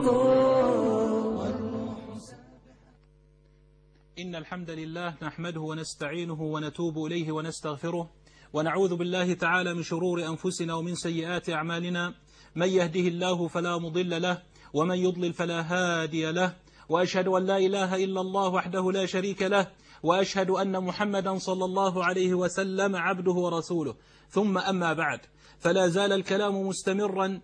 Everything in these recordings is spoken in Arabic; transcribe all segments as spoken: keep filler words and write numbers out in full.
إن الحمد لله نحمده ونستعينه ونتوب إليه ونستغفره ونعوذ بالله تعالى من شرور أنفسنا ومن سيئات أعمالنا. من يهده الله فلا مضل له ومن يضلل فلا هادي له، وأشهد أن لا إله إلا الله وحده لا شريك له، وأشهد أن محمدا صلى الله عليه وسلم عبده ورسوله. ثم أما بعد، فلا زال الكلام مستمرا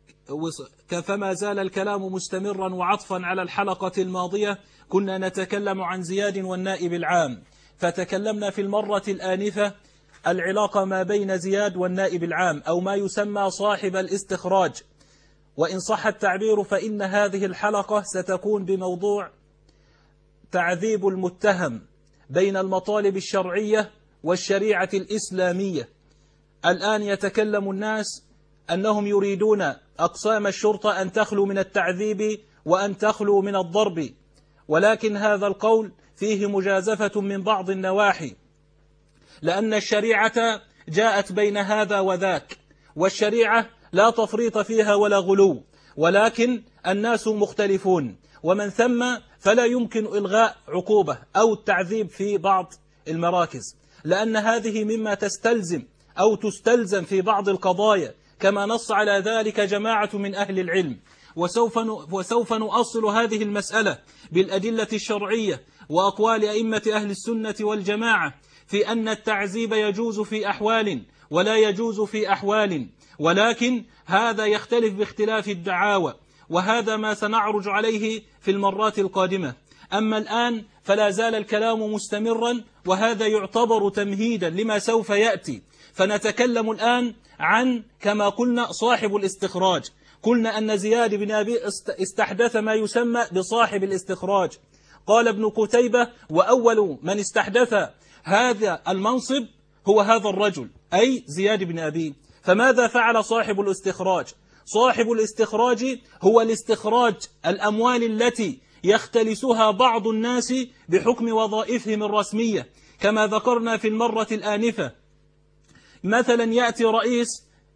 كفما زال الكلام مستمرا وعطفا على الحلقة الماضية. كنا نتكلم عن زياد والنائب العام، فتكلمنا في المرة الآنفة العلاقة ما بين زياد والنائب العام، أو ما يسمى صاحب الاستخراج. وإن صح التعبير فإن هذه الحلقة ستكون بموضوع تعذيب المتهم بين المطالب الشرعية والشريعة الإسلامية. الآن يتكلم الناس أنهم يريدون أقسام الشرطة أن تخلو من التعذيب وأن تخلو من الضرب، ولكن هذا القول فيه مجازفة من بعض النواحي، لأن الشريعة جاءت بين هذا وذاك، والشريعة لا تفريط فيها ولا غلو، ولكن الناس مختلفون، ومن ثم فلا يمكن إلغاء عقوبة أو التعذيب في بعض المراكز، لأن هذه مما تستلزم أو تستلزم في بعض القضايا، كما نص على ذلك جماعة من أهل العلم. وسوف وسوف نؤصل هذه المسألة بالأدلة الشرعية وأقوال أئمة أهل السنة والجماعة في أن التعذيب يجوز في أحوال ولا يجوز في أحوال، ولكن هذا يختلف باختلاف الدعاوى، وهذا ما سنعرج عليه في المرات القادمة. أما الآن فلا زال الكلام مستمرا، وهذا يعتبر تمهيدا لما سوف يأتي. فنتكلم الآن عن كما قلنا صاحب الاستخراج. قلنا أن زياد بن أبي استحدث ما يسمى بصاحب الاستخراج. قال ابن قتيبة: وأول من استحدث هذا المنصب هو هذا الرجل، أي زياد بن أبي. فماذا فعل صاحب الاستخراج؟ صاحب الاستخراج هو الاستخراج الأموال التي يختلسها بعض الناس بحكم وظائفهم الرسمية، كما ذكرنا في المرة الآنفة. مثلا يأتي رئيس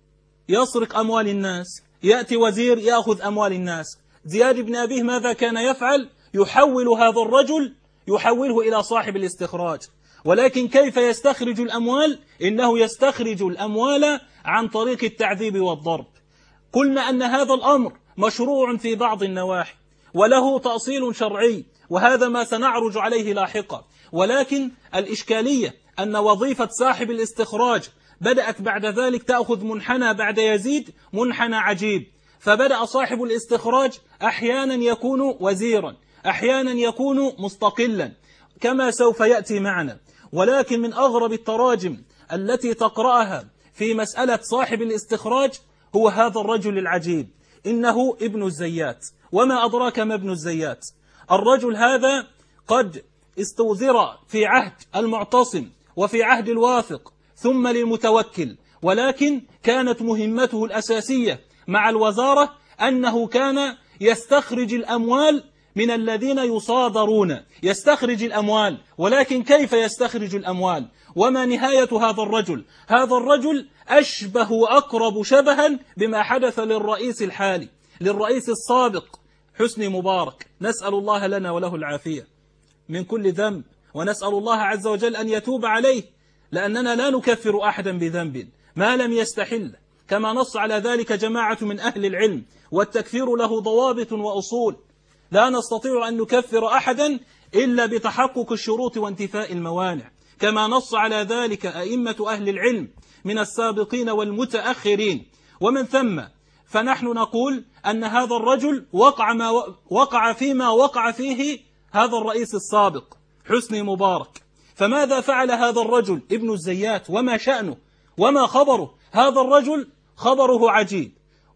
يسرق أموال الناس، يأتي وزير يأخذ أموال الناس. زياد بن أبيه ماذا كان يفعل؟ يحول هذا الرجل يحوله إلى صاحب الاستخراج. ولكن كيف يستخرج الأموال؟ إنه يستخرج الأموال عن طريق التعذيب والضرب. قلنا أن هذا الأمر مشروع في بعض النواحي وله تأصيل شرعي، وهذا ما سنعرج عليه لاحقا. ولكن الإشكالية أن وظيفة صاحب الاستخراج بدأت بعد ذلك تأخذ منحنى بعد يزيد، منحنى عجيب. فبدأ صاحب الاستخراج أحيانا يكون وزيرا، أحيانا يكون مستقلا، كما سوف يأتي معنا. ولكن من أغرب التراجم التي تقرأها في مسألة صاحب الاستخراج هو هذا الرجل العجيب، إنه ابن الزيات. وما أدراك ما ابن الزيات؟ الرجل هذا قد استوزر في عهد المعتصم وفي عهد الواثق ثم للمتوكل، ولكن كانت مهمته الأساسية مع الوزارة أنه كان يستخرج الأموال من الذين يصادرون، يستخرج الأموال. ولكن كيف يستخرج الأموال؟ وما نهاية هذا الرجل؟ هذا الرجل أشبه وأقرب شبها بما حدث للرئيس الحالي، للرئيس السابق حسني مبارك. نسأل الله لنا وله العافية من كل ذنب، ونسأل الله عز وجل أن يتوب عليه، لأننا لا نكفر أحدا بذنب ما لم يستحل، كما نص على ذلك جماعة من أهل العلم. والتكفير له ضوابط وأصول، لا نستطيع أن نكفر أحدا إلا بتحقق الشروط وانتفاء الموانع، كما نص على ذلك أئمة أهل العلم من السابقين والمتأخرين. ومن ثم فنحن نقول أن هذا الرجل وقع, ما وقع فيما وقع فيه هذا الرئيس السابق حسني مبارك. فماذا فعل هذا الرجل ابن الزيات؟ وما شأنه وما خبره؟ هذا الرجل خبره عجيب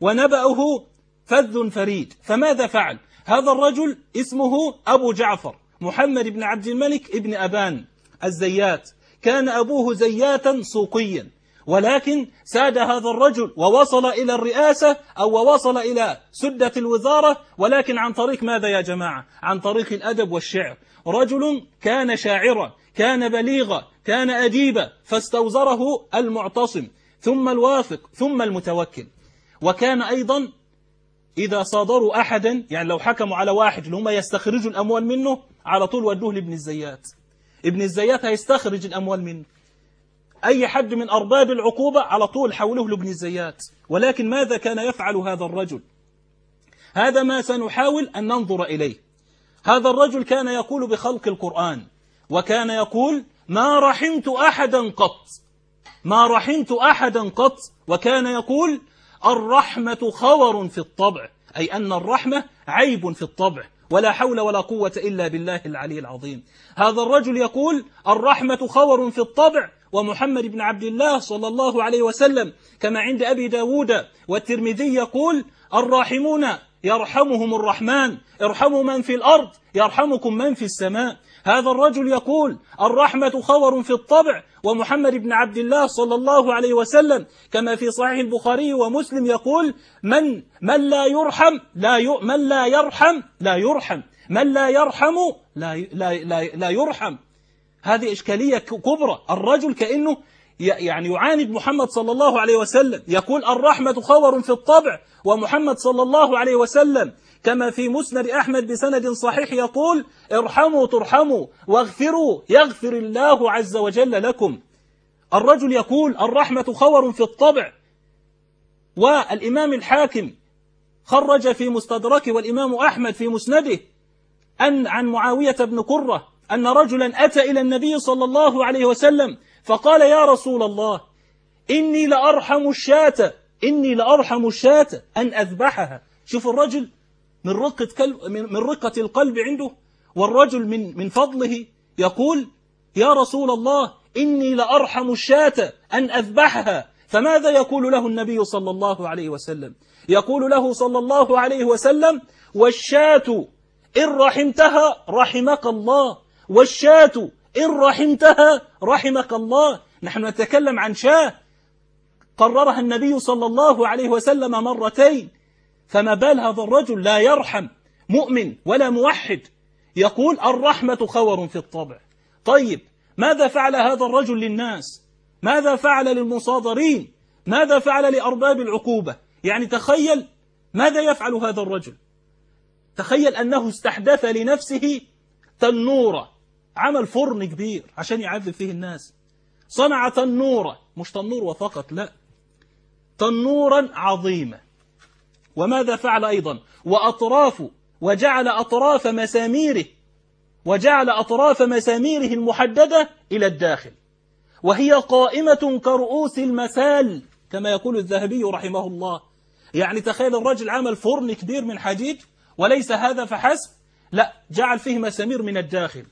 ونبأه فذ فريد. فماذا فعل؟ هذا الرجل اسمه أبو جعفر محمد بن عبد الملك ابن أبان الزيات. كان أبوه زياتا سوقيا، ولكن ساد هذا الرجل ووصل إلى الرئاسة أو وصل إلى سدة الوزارة، ولكن عن طريق ماذا يا جماعة؟ عن طريق الأدب والشعر. رجل كان شاعرا، كان بليغا، كان أديبا، فاستوزره المعتصم ثم الواثق ثم المتوكل. وكان أيضا إذا صادروا أحدا، يعني لو حكموا على واحد اللي هم يستخرجوا الأموال منه، على طول ودوه لابن الزيات. ابن الزيات هيستخرج الأموال منه. أي حد من أرباب العقوبة على طول حولوه لابن الزيات. ولكن ماذا كان يفعل هذا الرجل؟ هذا ما سنحاول أن ننظر إليه. هذا الرجل كان يقول بخلق القرآن، وكان يقول ما رحمت أحدا قط، ما رحمت أحدا قط. وكان يقول الرحمة خور في الطبع، أي أن الرحمة عيب في الطبع، ولا حول ولا قوة إلا بالله العلي العظيم. هذا الرجل يقول الرحمة خور في الطبع، ومحمد بن عبد الله صلى الله عليه وسلم كما عند أبي داود والترمذي يقول الراحمون يرحمهم الرحمن، ارحموا من في الأرض يرحمكم من في السماء. هذا الرجل يقول الرحمة خور في الطبع، ومحمد بن عبد الله صلى الله عليه وسلم كما في صحيح البخاري ومسلم يقول من من لا يرحم لا ي... من لا يرحم لا يرحم من لا يرحم لا لا لا, لا يرحم. هذه إشكالية كبرى. الرجل كأنه يعني يعاند محمد صلى الله عليه وسلم، يقول الرحمة خور في الطبع، ومحمد صلى الله عليه وسلم كما في مسند أحمد بسند صحيح يقول ارحموا ترحموا واغفروا يغفر الله عز وجل لكم. الرجل يقول الرحمة خور في الطبع. والإمام الحاكم خرج في مستدرك والإمام أحمد في مسنده أن عن معاوية بن قرة أن رجلا أتى إلى النبي صلى الله عليه وسلم فقال يا رسول الله إني لأرحم الشاة إني لأرحم الشاة أن أذبحها. شوف الرجل من رقة كلب من رقة القلب عنده، والرجل من من فضله يقول يا رسول الله إني لأرحم الشاة أن أذبحها. فماذا يقول له النبي صلى الله عليه وسلم؟ يقول له صلى الله عليه وسلم والشاة إن رحمتها رحمك الله، والشاة إن رحمتها رحمك الله. نحن نتكلم عن شاة قررها النبي صلى الله عليه وسلم مرتين، فما بال هذا الرجل لا يرحم مؤمن ولا موحد؟ يقول الرحمة خور في الطبع. طيب ماذا فعل هذا الرجل للناس؟ ماذا فعل للمصادرين؟ ماذا فعل لأرباب العقوبة؟ يعني تخيل ماذا يفعل هذا الرجل. تخيل أنه استحدث لنفسه تنورة، عمل فرن كبير عشان يعذب فيه الناس، صنع تنورة، مش تنور فقط، لا، تنورا عظيمة. وماذا فعل أيضا؟ وأطرافه، وجعل أطراف مساميره وجعل أطراف مساميره المحددة إلى الداخل، وهي قائمة كرؤوس المسال كما يقول الذهبي رحمه الله. يعني تخيل الرجل عمل فرن كبير من حديد، وليس هذا فحسب، لا، جعل فيه مسامير من الداخل،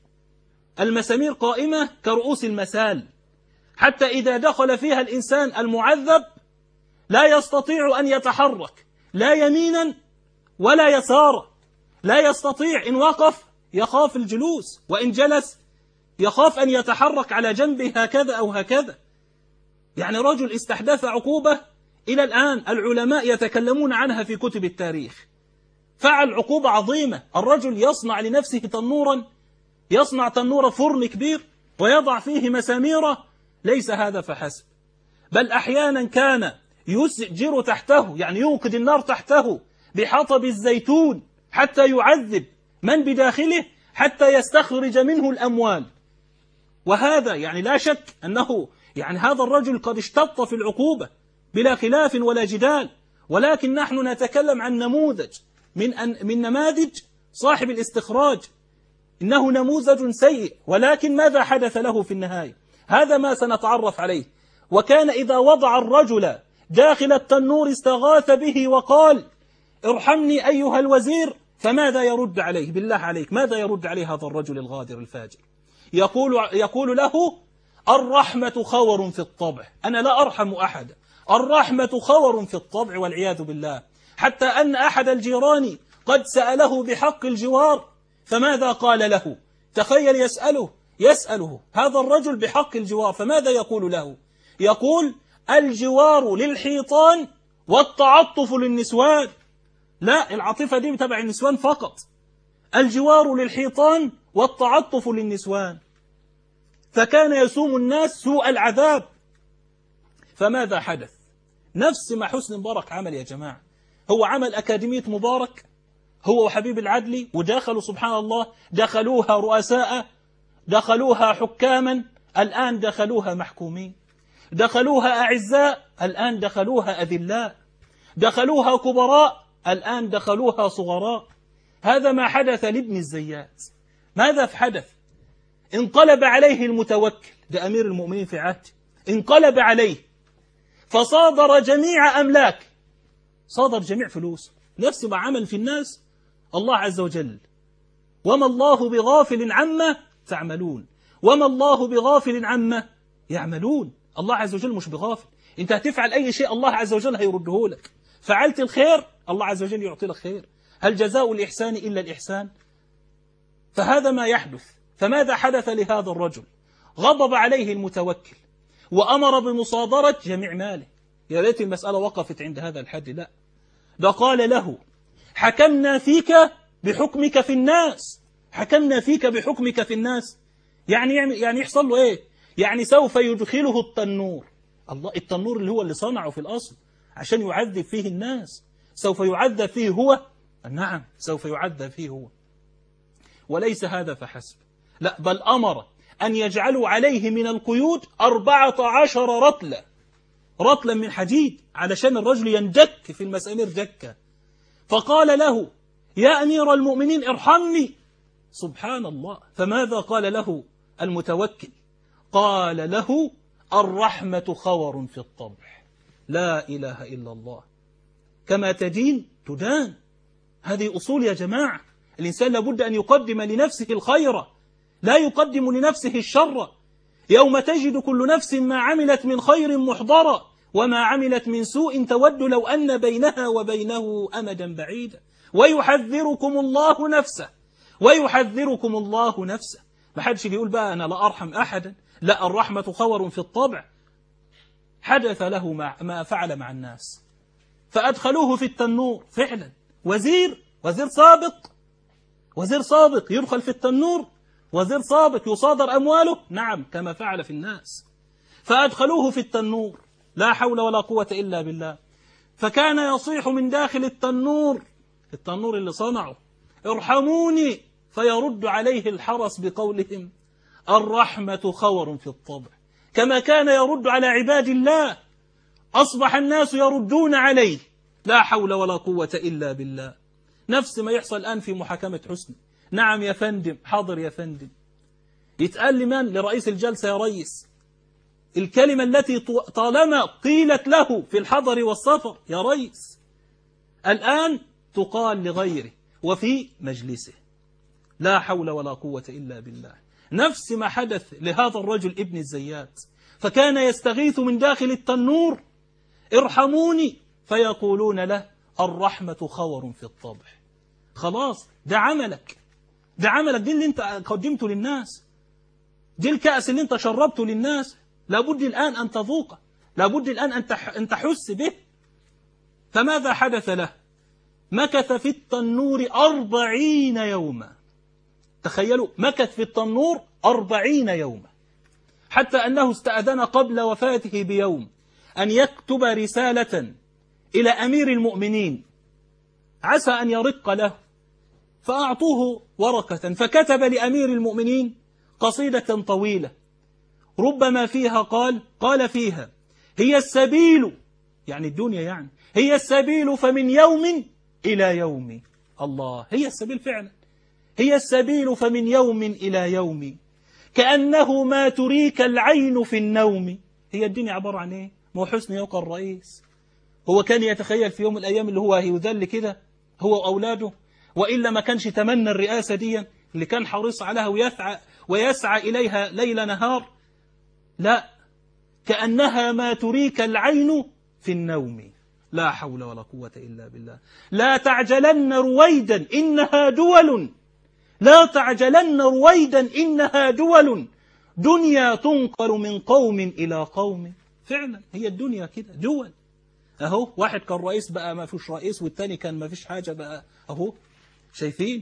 المسامير قائمة كرؤوس المسال، حتى إذا دخل فيها الإنسان المعذب لا يستطيع أن يتحرك لا يمينا ولا يسارا، لا يستطيع، إن وقف يخاف الجلوس، وإن جلس يخاف أن يتحرك على جنبه هكذا أو هكذا. يعني رجل استحدث عقوبة إلى الآن العلماء يتكلمون عنها في كتب التاريخ. فعل عقوبة عظيمة. الرجل يصنع لنفسه تنورا، يصنع تنور فرن كبير ويضع فيه مساميره. ليس هذا فحسب، بل أحيانا كان يسجر تحته، يعني يوقد النار تحته بحطب الزيتون حتى يعذب من بداخله حتى يستخرج منه الأموال. وهذا يعني لا شك أنه يعني هذا الرجل قد اشتط في العقوبة بلا خلاف ولا جدال، ولكن نحن نتكلم عن نموذج من أن من نماذج صاحب الاستخراج. إنه نموذج سيء، ولكن ماذا حدث له في النهاية؟ هذا ما سنتعرف عليه. وكان إذا وضع الرجل داخل التنور استغاث به وقال ارحمني أيها الوزير، فماذا يرد عليه؟ بالله عليك ماذا يرد عليه هذا الرجل الغادر الفاجر؟ يقول, يقول له الرحمة خور في الطبع، أنا لا أرحم أحد، الرحمة خور في الطبع والعياذ بالله. حتى أن أحد الجيران قد سأله بحق الجوار، فماذا قال له؟ تخيل، يسأله يسأله هذا الرجل بحق الجوار، فماذا يقول له؟ يقول الجوار للحيطان والتعطف للنسوان. لا، العاطفة دي تبع النسوان فقط. الجوار للحيطان والتعطف للنسوان. فكان يسوم الناس سوء العذاب. فماذا حدث؟ نفس ما حسني مبارك عمل يا جماعة. هو عمل أكاديمية مبارك هو وحبيب العدلي، ودخلوا سبحان الله دخلوها رؤساء، دخلوها حكاما، الآن دخلوها محكومين، دخلوها أعزاء، الآن دخلوها أذلاء، دخلوها كبراء، الآن دخلوها صغراء. هذا ما حدث لابن الزيات. ماذا حدث؟ انقلب عليه المتوكل، ده أمير المؤمنين في عهده، انقلب عليه فصادر جميع أملاك، صادر جميع فلوس، نفس ما عمل في الناس الله عز وجل. وما الله بغافل عما تعملون، وما الله بغافل عما يعملون. الله عز وجل مش بغافل، انت هتفعل أي شيء الله عز وجل هيرده لك. فعلت الخير الله عز وجل يعطي لك خير، هل جزاء الإحسان إلا الإحسان؟ فهذا ما يحدث. فماذا حدث لهذا الرجل؟ غضب عليه المتوكل وأمر بمصادرة جميع ماله. يا ريت المسألة وقفت عند هذا الحد، لا، ده قال له حكمنا فيك بحكمك في الناس، حكمنا فيك بحكمك في الناس. يعني يعني يحصل له ايه؟ يعني سوف يدخله التنور. الله، التنور اللي هو اللي صنعه في الأصل عشان يعذب فيه الناس، سوف يعذب فيه هو. نعم، سوف يعذب فيه هو. وليس هذا فحسب، لا، بل أمر أن يجعلوا عليه من القيود أربعة عشر رطلة، رطلا من حديد، علشان الرجل يندك في المسامير دكة. فقال له يا أمير المؤمنين ارحمني. سبحان الله. فماذا قال له المتوكل؟ قال له الرحمة خور في الطبع. لا إله إلا الله. كما تدين تدان. هذه أصول يا جماعة. الإنسان لابد أن يقدم لنفسه الخير، لا يقدم لنفسه الشر. يوم تجد كل نفس ما عملت من خير محضرا وما عملت من سوء تود لو أن بينها وبينه أمدا بعيدا. ويحذركم الله نفسه، ويحذركم الله نفسه. ما حدش يقول بقى أنا لا أرحم أحدا، لا، الرحمة خور في الطبع. حدث له ما فعل مع الناس، فأدخلوه في التنور. فعلا وزير، وزير سابق، وزير سابق يدخل في التنور، وزير سابق يصادر أمواله. نعم، كما فعل في الناس. فأدخلوه في التنور، لا حول ولا قوة إلا بالله. فكان يصيح من داخل التنور، التنور اللي صنعه، ارحموني، فيرد عليه الحرس بقولهم الرحمة خور في الطبع. كما كان يرد على عباد الله أصبح الناس يردون عليه. لا حول ولا قوة إلا بالله. نفس ما يحصل الآن في محاكمة حسني. نعم يا فندم، حاضر يا فندم. يتقال لمن؟ لرئيس الجلسة يا ريس. الكلمة التي طالما قيلت له في الحضر والسفر يا ريس، الآن تقال لغيره وفي مجلسه. لا حول ولا قوة إلا بالله. نفس ما حدث لهذا الرجل ابن الزيات. فكان يستغيث من داخل التنور ارحموني، فيقولون له الرحمة خور في الطبع. خلاص، ده عملك، ده عملك، دي اللي انت قدمته للناس، دي الكأس اللي انت شربته للناس، لابد الآن أن تذوقه، لابد الآن أن تحس به. فماذا حدث له؟ مكث في التنور أربعين يوما. تخيلوا، مكث في التنور أربعين يوما، حتى أنه استأذن قبل وفاته بيوم أن يكتب رسالة إلى أمير المؤمنين عسى أن يرق له، فأعطوه ورقة، فكتب لأمير المؤمنين قصيدة طويلة ربما فيها قال قال فيها هي السبيل، يعني الدنيا، يعني هي السبيل فمن يوم إلى يوم. الله، هي السبيل فعلا، هي السبيل فمن يوم إلى يوم كأنه ما تريك العين في النوم. هي الدنيا عبارة عن إيه؟ مو حسني يبقى الرئيس؟ هو كان يتخيل في يوم من الأيام اللي هو هيذل كده هو وأولاده؟ وإلا ما كانش تمنى الرئاسة دي اللي كان حريص عليها ويسعى, ويسعى إليها ليل نهار؟ لا، كأنها ما تريك العين في النوم. لا حول ولا قوة إلا بالله. لا تعجلن رويدا إنها دول، لا تعجلن رويدا إنها دول، دنيا تنقل من قوم إلى قوم. فعلا هي الدنيا كده دول. أهو واحد كان رئيس بقى ما فيش رئيس، والتاني كان ما فيش حاجة بقى. أهو شايفين.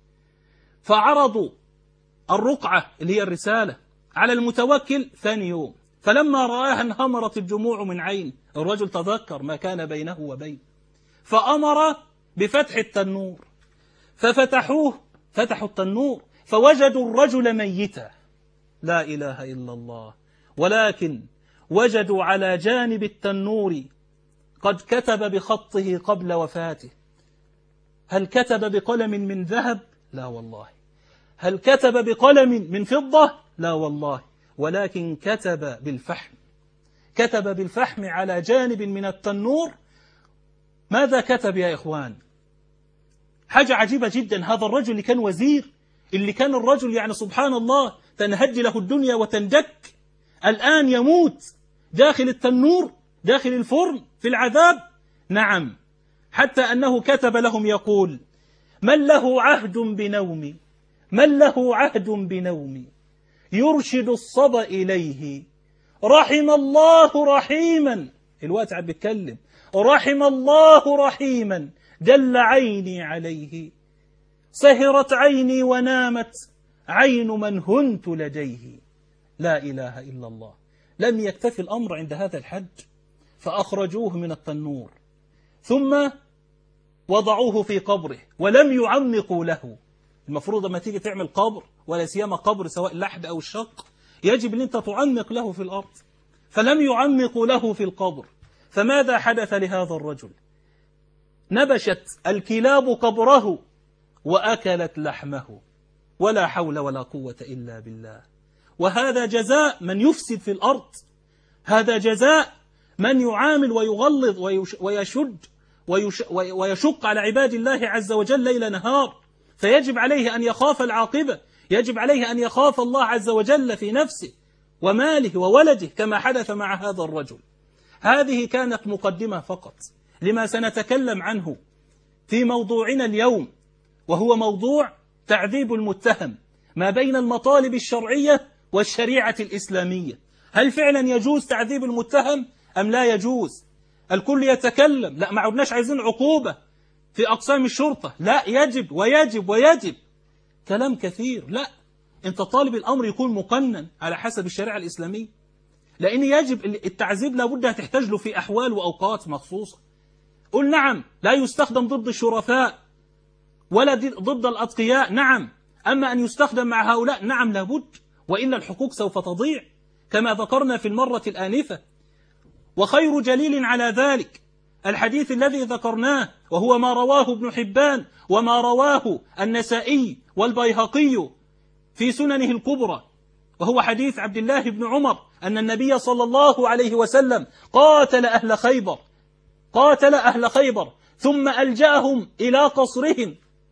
فعرضوا الرقعة اللي هي الرسالة على المتوكل ثاني يوم، فلما رآها انهمرت الدموع من عين. الرجل تذكر ما كان بينه وبين، فأمر بفتح التنور، ففتحوه، فتحوا التنور فوجدوا الرجل ميتا. لا إله إلا الله. ولكن وجدوا على جانب التنور قد كتب بخطه قبل وفاته. هل كتب بقلم من ذهب؟ لا والله. هل كتب بقلم من فضة؟ لا والله. ولكن كتب بالفحم، كتب بالفحم على جانب من التنور. ماذا كتب يا إخوان؟ حاجة عجيبة جدا. هذا الرجل اللي كان وزير، اللي كان الرجل يعني سبحان الله تنهج له الدنيا وتندك، الآن يموت داخل التنور، داخل الفرن في العذاب. نعم، حتى أنه كتب لهم يقول: من له عهد بنومي، من له عهد بنومي يرشد الصبا إليه، رحم الله رحيما. الوقت عم بيتكلم. رحم الله رحيما دل عيني عليه، سهرت عيني ونامت عين من هنت لديه. لا إله إلا الله. لم يكتفي الأمر عند هذا الحد، فأخرجوه من التنور ثم وضعوه في قبره ولم يعمقوا له. المفروض لما تيجي تعمل قبر، ولا سيما قبر سواء اللحد أو الشق، يجب أن أنت تعمق له في الأرض، فلم يعمقوا له في القبر. فماذا حدث لهذا الرجل؟ نبشت الكلاب قبره وأكلت لحمه، ولا حول ولا قوة إلا بالله. وهذا جزاء من يفسد في الأرض، هذا جزاء من يعامل ويغلظ ويشد ويشق على عباد الله عز وجل ليل نهار. فيجب عليه أن يخاف العاقبة، يجب عليه أن يخاف الله عز وجل في نفسه وماله وولده، كما حدث مع هذا الرجل. هذه كانت مقدمة فقط لما سنتكلم عنه في موضوعنا اليوم، وهو موضوع تعذيب المتهم ما بين المطالب الشرعية والشريعة الإسلامية. هل فعلا يجوز تعذيب المتهم أم لا يجوز؟ الكل يتكلم: لا، ما عدناش عايزين عقوبة في أقسام الشرطة، لا، يجب ويجب ويجب. كلام كثير. لا، أنت طالب الأمر يكون مقنن على حسب الشريعة الإسلامية، لأن يجب التعذيب لابد هتحتاج له في أحوال وأوقات مخصوصة. قل نعم، لا يستخدم ضد الشرفاء ولا ضد الأتقياء، نعم. أما أن يستخدم مع هؤلاء، نعم لابد، وإلا الحقوق سوف تضيع كما ذكرنا في المرة الآنفة. وخير جليل على ذلك الحديث الذي ذكرناه، وهو ما رواه ابن حبان وما رواه النسائي والبيهقي في سننه الكبرى، وهو حديث عبد الله بن عمر أن النبي صلى الله عليه وسلم قاتل أهل خيبر، قاتل أهل خيبر ثم ألجأهم إلى قصرهم،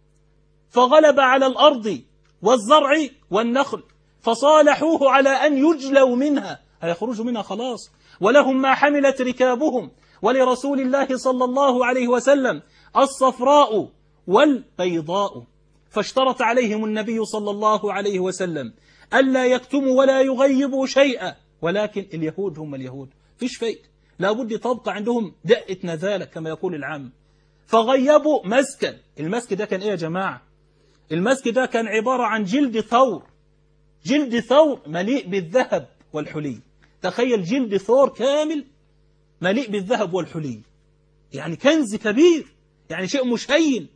فغلب على الأرض والزرع والنخل، فصالحوه على أن يجلوا منها، هيخرجوا منها خلاص، ولهم ما حملت ركابهم، ولرسول الله صلى الله عليه وسلم الصفراء والبيضاء. فاشترط عليهم النبي صلى الله عليه وسلم ألا يكتموا ولا يغيبوا شيئا. ولكن اليهود هم اليهود، فيش فيء، لابد تبقى عندهم دقة نذالة كما يقول العام. فغيبوا مسكا. المسك ده كان إيه يا جماعة؟ المسك ده كان عبارة عن جلد ثور، جلد ثور مليء بالذهب والحلي. تخيل جلد ثور كامل مليء بالذهب والحلي، يعني كنز كبير، يعني شيء مش هين.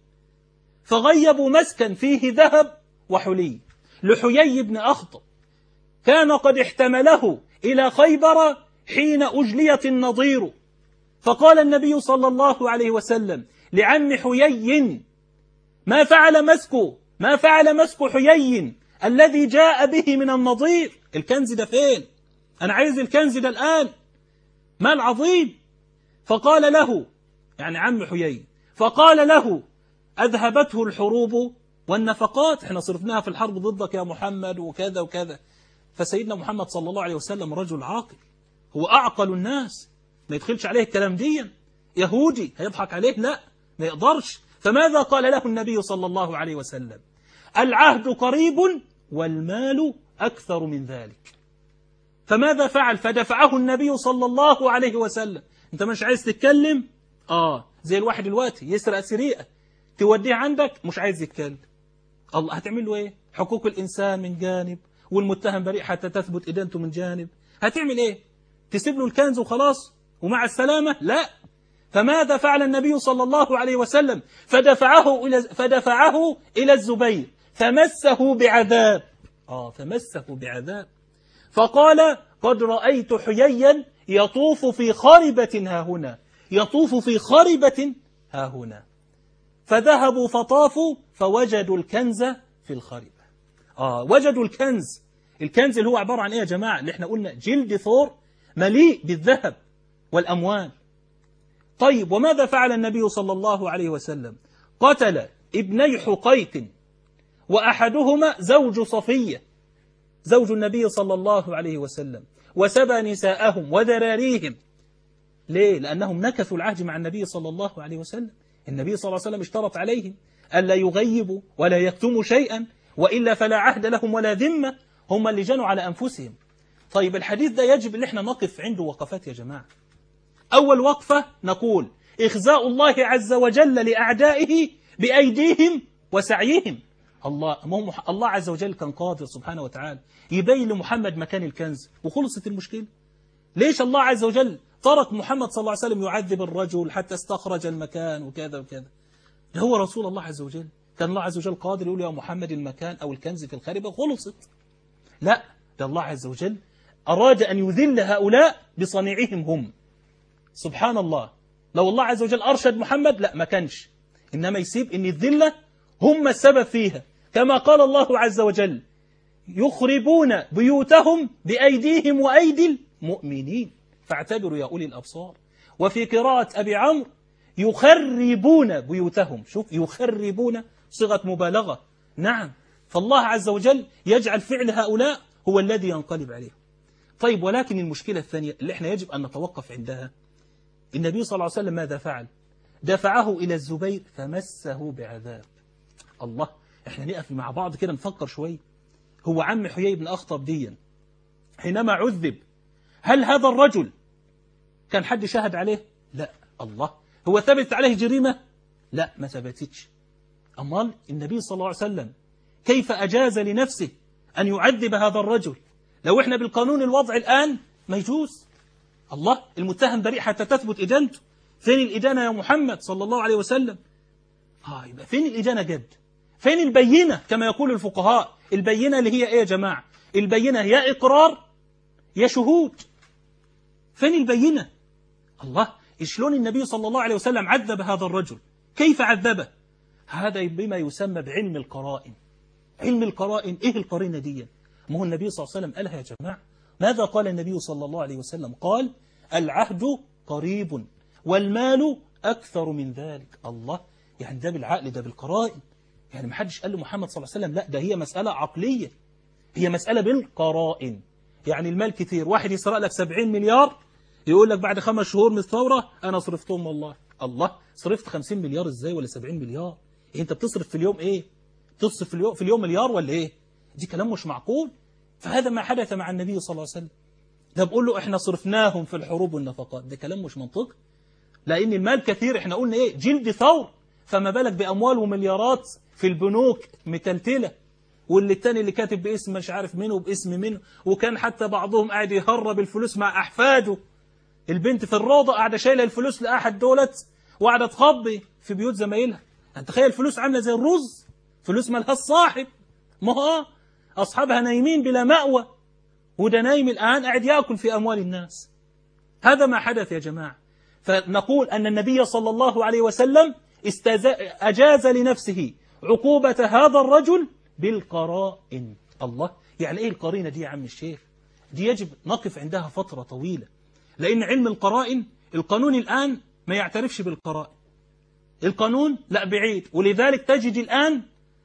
فغيبوا مسكا فيه ذهب وحلي لحيي بن أخطب، كان قد احتمله إلى خيبر حين أجليت النضير. فقال النبي صلى الله عليه وسلم لعم حيي: ما فعل مسك ما فعل مسك حيي الذي جاء به من النضير؟ الكنز ده فين؟ أنا عايز الكنز ده الآن، مال عظيم. فقال له، يعني عم حيي، فقال له: أذهبته الحروب والنفقات، احنا صرفناها في الحرب ضدك يا محمد وكذا وكذا. فسيدنا محمد صلى الله عليه وسلم رجل عاقل، هو أعقل الناس، ما يدخلش عليه الكلام دي. يهودي هيضحك عليه؟ لا، ما يقدرش. فماذا قال له النبي صلى الله عليه وسلم؟ العهد قريب والمال أكثر من ذلك. فماذا فعل؟ فدفعه النبي صلى الله عليه وسلم. انت مش عايز تتكلم؟ آه زي الواحد دلوقتي يسرق سرقة، توديه عندك مش عايز يتكلم، الله هتعمل له ايه؟ حقوق الإنسان من جانب، والمتهم بريء حتى تثبت إدانته من جانب. هتعمل ايه؟ تسيب له الكنز وخلاص ومع السلامة؟ لا، فماذا فعل النبي صلى الله عليه وسلم؟ فدفعه إلى, فدفعه إلى الزبير فمسه بعذاب. آه فمسه بعذاب فقال قد رأيت حييا يطوف في خربة ها هنا، يطوف في خربة ها هنا. فذهبوا فطافوا فوجدوا الكنز في الخربة. آه وجدوا الكنز. الكنز اللي هو عبارة عن إيه يا جماعة؟ اللي احنا قلنا جلد ثور مليء بالذهب والأموال. طيب وماذا فعل النبي صلى الله عليه وسلم؟ قتل ابني حقيق وأحدهما زوج صفية زوج النبي صلى الله عليه وسلم، وسبى نساءهم وذراريهم. ليه؟ لأنهم نكثوا العهد مع النبي صلى الله عليه وسلم. النبي صلى الله عليه وسلم اشترط عليهم ألا يغيبوا ولا يكتموا شيئا، وإلا فلا عهد لهم ولا ذمة. هم اللي جنوا على أنفسهم. طيب الحديث ده يجب أن احنا نقف عنده وقفات يا جماعة. أول وقفة نقول إخزاء الله عز وجل لأعدائه بأيديهم وسعيهم. الله الله عز وجل كان قادر سبحانه وتعالى يبين لمحمد مكان الكنز وخلصت المشكلة. ليش الله عز وجل ترك محمد صلى الله عليه وسلم يعذب الرجل حتى استخرج المكان وكذا وكذا؟ ده هو رسول الله عز وجل. كان الله عز وجل قادر يقول يا محمد المكان أو الكنز في الخربة وخلصت. لا، ده الله عز وجل أراد أن يذل هؤلاء بصنيعهم هم. سبحان الله، لو الله عز وجل أرشد محمد لا ما كانش، إنما يسيب إن الذلة هم السبب فيها. كما قال الله عز وجل يخربون بيوتهم بأيديهم وأيدي المؤمنين فاعتبروا يا أولي الأبصار. وفي قراءة أبي عمرو يخربون بيوتهم. شوف، يخربون صيغة مبالغة. نعم، فالله عز وجل يجعل فعل هؤلاء هو الذي ينقلب عليه. طيب ولكن المشكلة الثانية اللي احنا يجب أن نتوقف عندها، النبي صلى الله عليه وسلم ماذا فعل؟ دفعه إلى الزبير فمسه بعذاب. الله، احنا نقف مع بعض كده نفكر شوي. هو عم حيي بن أخطب ديا حينما عذب، هل هذا الرجل كان حد شاهد عليه؟ لا. الله، هو ثبت عليه جريمة؟ لا، ما ثبتتش. أمال النبي صلى الله عليه وسلم كيف أجاز لنفسه أن يعذب هذا الرجل؟ لو احنا بالقانون الوضع الآن ما يجوز. الله، المتهم بريء حتى تثبت إدانته. فين الإدانة يا محمد صلى الله عليه وسلم؟ آه يبقى فين الإدانة جد؟ فين البينة كما يقول الفقهاء؟ البينة اللي هي إيه يا جماعة؟ البينة يا إقرار يا شهود. فين البينة؟ الله، إشلون النبي صلى الله عليه وسلم عذب هذا الرجل؟ كيف عذبه؟ هذا بما يسمى بعلم القرائن. علم القرائن، إيه القرينة دي؟ ما هو النبي صلى الله عليه وسلم قالها يا جماعة. ماذا قال النبي صلى الله عليه وسلم؟ قال العهد قريب والمال أكثر من ذلك. الله، يعني ده بالعقل، ده بالقرائن. يعني ما حدش قال لمحمد صلى الله عليه وسلم لا، ده هي مسألة عقلية، هي مسألة بالقرائن. يعني المال كتير، واحد يسرق لك سبعين مليار يقول لك بعد خمس شهور من الثورة أنا صرفتهم والله. الله، صرفت خمسين مليار إزاي ولا سبعين مليار؟ إيه أنت بتصرف في اليوم إيه؟ تصرف في اليوم في اليوم مليار ولا إيه؟ دي كلام مش معقول. فهذا ما حدث مع النبي صلى الله عليه وسلم. ده بقول له إحنا صرفناهم في الحروب والنفقات، ده كلام مش منطقي. لأن المال كثير، إحنا قلنا إيه؟ جلد ثور، فما بالك بأموال ومليارات في البنوك متلتلة، واللي التاني اللي كاتب باسم مش عارف منه وباسم منه، وكان حتى بعضهم قاعد يهرب الفلوس مع أحفاده. البنت في الروضة قاعدة شايلة الفلوس لأحد دولت وقاعدة تخبي في بيوت زمايلها. أنت تخيل الفلوس عاملة زي الرز، فلوس مالها الصاحب، ما هو أصحابها نايمين بلا مأوى، وده نايم الآن قاعد يأكل في أموال الناس. هذا ما حدث يا جماعة. فنقول أن النبي صلى الله عليه وسلم أجاز لنفسه عقوبة هذا الرجل بالقرائن. الله، يعني إيه القرينة دي يا عم الشيخ؟ دي يجب نقف عندها فترة طويلة، لأن علم القرائن، القانون الآن ما يعترفش بالقرائن. القانون لا، بعيد. ولذلك تجد الآن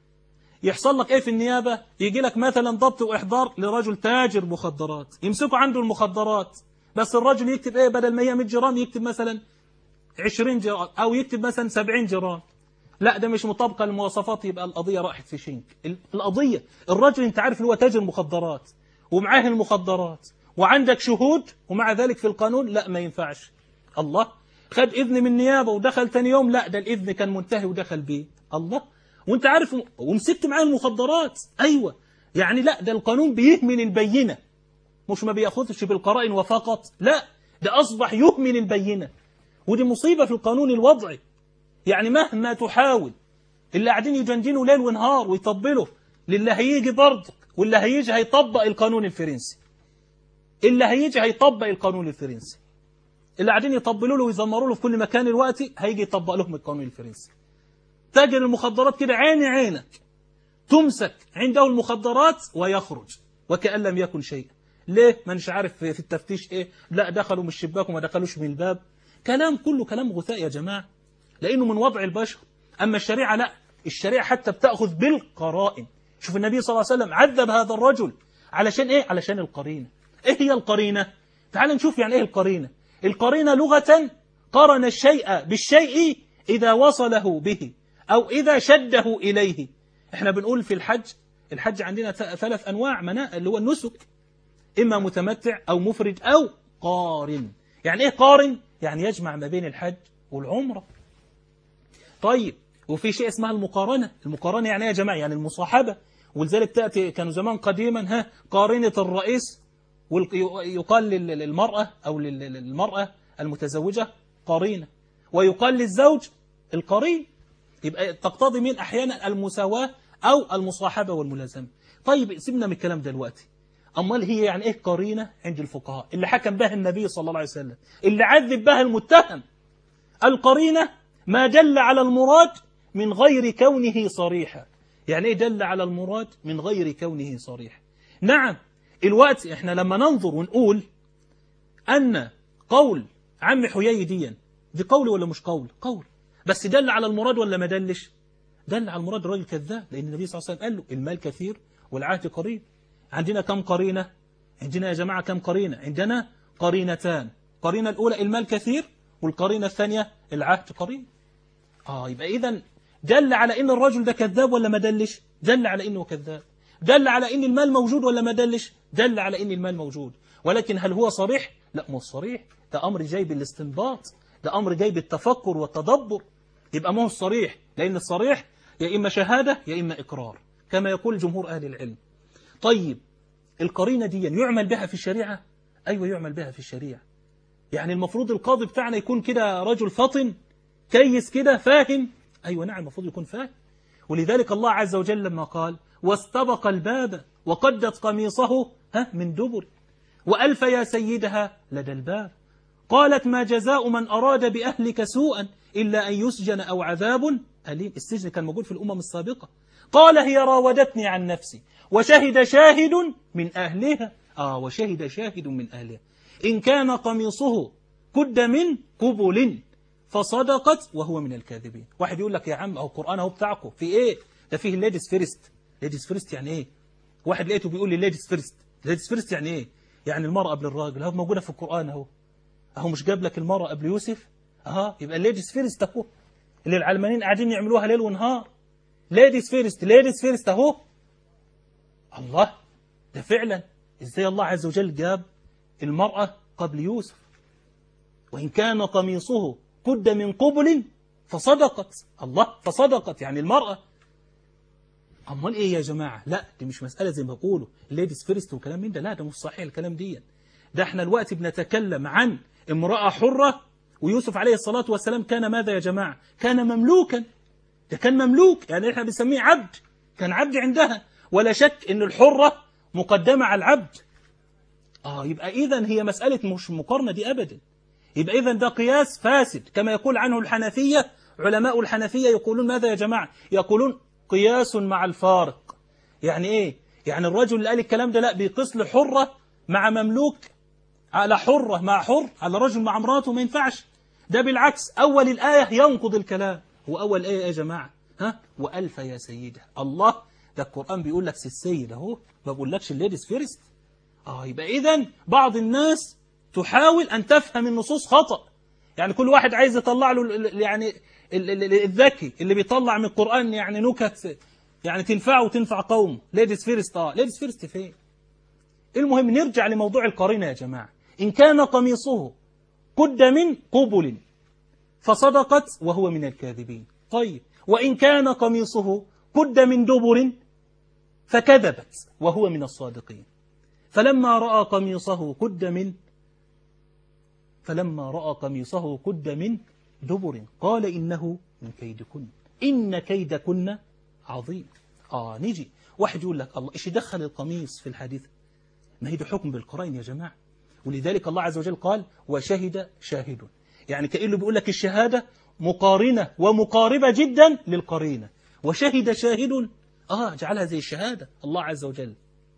يحصل لك إيه في النيابة؟ يجي لك مثلا ضبط وإحضار لرجل تاجر مخدرات، يمسكوا عنده المخدرات، بس الرجل يكتب إيه؟ بدل ما هي مية جرام يكتب مثلا عشرين جرام، أو يكتب مثلا سبعين جرام. لا، ده مش مطابقة للمواصفات، يبقى القضية راحت في شنك. القضية الرجل أنت عارف اللي هو تاجر مخدرات ومعاه المخدرات وعندك شهود، ومع ذلك في القانون لا ما ينفعش. الله، خد إذن من النيابة ودخل تاني يوم، لا ده الإذن كان منتهي ودخل بيه. الله، وانت عارف ومسكت معاه المخدرات. أيوة، يعني لا، ده القانون بيهمل البينة، مش ما بيأخذش بالقرائن وفقط، لا ده أصبح يهمل البينة. ودي مصيبة في القانون الوضعي. يعني مهما تحاول، اللي قاعدين يجندنوا ليل ونهار ويطبلوا للي هيجي برضك، واللي هيجي هيطبق القانون الفرنسي، اللي هيجي هيطبق القانون الفرنسي، اللي قاعدين يطبلوا له ويزمروا له في كل مكان الوقت هيجي يطبق لهم القانون الفرنسي. تاجر المخدرات كده عيني عينك تمسك عنده المخدرات ويخرج وكأن لم يكن شيء. ليه؟ ما مش عارف في التفتيش ايه، لا دخلوا من الشباك وما دخلوش من الباب. كلام كله كلام غثاء يا جماعة، لأنه من وضع البشر. أما الشريعة لا، الشريعة حتى بتأخذ بالقرائن. شوف النبي صلى الله عليه وسلم عذب هذا الرجل علشان ايه؟ علشان القرينة. ايه هي القرينة؟ تعال نشوف يعني ايه القرينة. القرينة لغة قرن الشيء بالشيء إذا وصله به أو إذا شده إليه. احنا بنقول في الحج، الحج عندنا ثلاث أنواع مناء اللي هو النسك، إما متمتع أو مفرد أو قارن. يعني إيه قارن؟ يعني يجمع ما بين الحج والعمرة. طيب وفي شيء اسمها المقارنة. المقارنة يعني إيه يا جماعة؟ يعني المصاحبة. ولذلك تأتي، كانوا زمان قديما ها قارنة الرئيس، ويقال للمرأة أو للمرأة المتزوجة قرينة، ويقال للزوج القرين. يبقى تقتضي من أحيانا المساواة أو المصاحبة والملازمة. طيب سيبنا من الكلام ده دلوقتي. أمال هي يعني إيه قرينة عند الفقهاء اللي حكم بها النبي صلى الله عليه وسلم، اللي عذب بها المتهم؟ القرينة ما دل على المراد من غير كونه صريحا. يعني إيه دل على المراد من غير كونه صريحا؟ نعم، الوقت إحنا لما ننظر ونقول أن قول عم حيي ديا دي قول ولا مش قول؟ قول، بس دل على المراد ولا ما دلش؟ دل على المراد. الراجل كذاب، لأن النبي صلى الله عليه وسلم قال له المال كثير والعهد قريب. عندنا كم قرينة؟ عندنا يا جماعة كم قرينة؟ عندنا قرينتان. قرينة الأولى المال كثير، والقرينة الثانية العهد قريب. آه يبقى إذن دل على إن الرجل ده كذاب ولا ما دلش؟ دل على إنه كذاب. دل على إن المال موجود ولا ما دلش؟ دل على إن المال موجود. ولكن هل هو صريح؟ لا مش صريح، ده أمر جاي بالاستنباط، ده أمر جاي بالتفكر والتدبر. يبقى ما هو الصريح، لأن الصريح يا إما شهادة يا إما إقرار كما يقول جمهور أهل العلم. طيب القرينة دي يعمل بها في الشريعة؟ أيوة يعمل بها في الشريعة. يعني المفروض القاضي بتاعنا يكون كده رجل فطن كيس كده فاهم. أيوة نعم المفروض يكون فاهم. ولذلك الله عز وجل لما قال واستبق الباب وقدت قميصه ها من دبر وألف يا سيدها لدى الباب قالت ما جزاء من أراد بأهلك سوءا إلا أن يسجن أو عذاب أليم. السجن كان موجود في الأمم السابقة. قال هي راودتني عن نفسي وشهد شاهد من أهلها. آه وشهد شاهد من أهلها إن كان قميصه كد من قبل فصدقت وهو من الكاذبين. واحد يقول لك يا عم أو القرآن أهو بتاعكم في إيه؟ ده فيه ليديز فيرست. ليديز فيرست يعني إيه؟ واحد لقيته بيقول لي ليديز فيرست. ليديز فيرست يعني إيه؟ يعني المرأة قبل الراجل. أهو موجودة في القرآن أهو. أهو مش جاب لك المرأة قبل يوسف؟ أها يبقى ليديز فيرست أهو اللي العلمانيين قاعدين يعملوها ليل ونهار. ليديز فيرست ليديز فيرست أهو. الله، ده فعلا إزاي الله عز وجل جاب المرأة قبل يوسف؟ وإن كان قميصه قد من قبل فصدقت. الله، فصدقت يعني المرأة. أمال إيه يا جماعة؟ لا دي مش مسألة زي ما بقولوا ليديز فيرست وكلام من ده. لا ده مش صحيح الكلام دي. ده احنا الوقت بنتكلم عن امرأة حرة، ويوسف عليه الصلاة والسلام كان ماذا يا جماعة؟ كان مملوكا. ده كان مملوك، يعني احنا بنسميه عبد، كان عبد عندها. ولا شك ان الحرة مقدمة على العبد. آه يبقى إذن هي مسألة مش مقارنة دي أبدا. يبقى إذن ده قياس فاسد كما يقول عنه الحنفية. علماء الحنفية يقولون ماذا يا جماعة؟ يقولون قياس مع الفارق. يعني إيه؟ يعني الرجل اللي قال الكلام ده لا بيقيس لحرة مع مملوك على حرة مع حر على رجل مع امراته، ما ينفعش. ده بالعكس أول الآية ينقض الكلام. هو أول آية يا جماعة ها وألف يا سيدة. الله، ده القرآن بيقول لك السيد أهو، ما بقولكش الليديز فيرست. آه يبقى إذن بعض الناس تحاول أن تفهم النصوص خطأ. يعني كل واحد عايز يطلع له يعني الذكي اللي بيطلع من القرآن يعني نكت يعني تنفعه وتنفع قومه. ليديز فيرست. آه ليديز فيرست فين؟ المهم نرجع لموضوع القرينة يا جماعة. إن كان قميصه قد من قبل فصدقت وهو من الكاذبين. طيب وإن كان قميصه قد من دبر فكذبت وهو من الصادقين. فلما رأى قميصه قد من فلما رأى قميصه قد من دبر قال إنه من كيدكن إن كيدكن عظيم. آه نيجي واحد يقول لك الله إيش يدخل القميص في الحديث؟ ما هي ده حكم بالقرائن يا جماعة. ولذلك الله عز وجل قال وشهد شاهد، يعني كأنه بيقول لك الشهادة مقارنة ومقاربة جدا للقرينة. وشهد شاهد آه جعلها زي الشهادة الله عز وجل.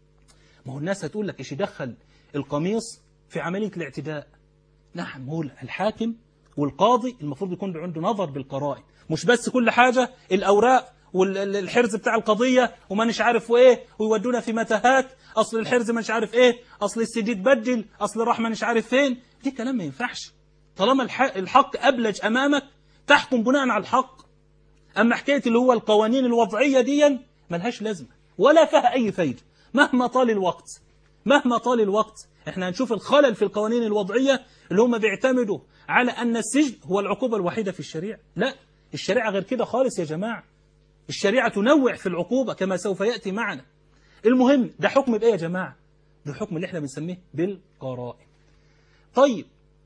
ما هو الناس هتقول لك إيش يدخل القميص في عملية الاعتداء؟ نعم، هو الحاكم والقاضي المفروض يكون عنده نظر بالقرائن، مش بس كل حاجة الأوراق والحرز بتاع القضية وما نش عارف وإيه ويودونا في متاهات، أصل الحرز ما نش عارف إيه، أصل السي تبدل، أصل الرحمة نش عارف فين. دي كلام ما ينفعش. طالما الحق أبلج أمامك تحكم بناء على الحق. أما حكاية اللي هو القوانين الوضعية دي ملهاش لازمة ولا فيها أي فايدة مهما طال الوقت. مهما طال الوقت احنا هنشوف الخلل في القوانين الوضعية اللي هم بيعتمدوا على أن السجن هو العقوبة الوحيدة في الشريعة. لا، الشريعة غير كده خالص يا جماعة. الشريعة تنوع في العقوبة كما سوف يأتي معنا. المهم ده حكم بإيه يا جماعة؟ ده حكم اللي احنا بنسميه بالقرائن. طيب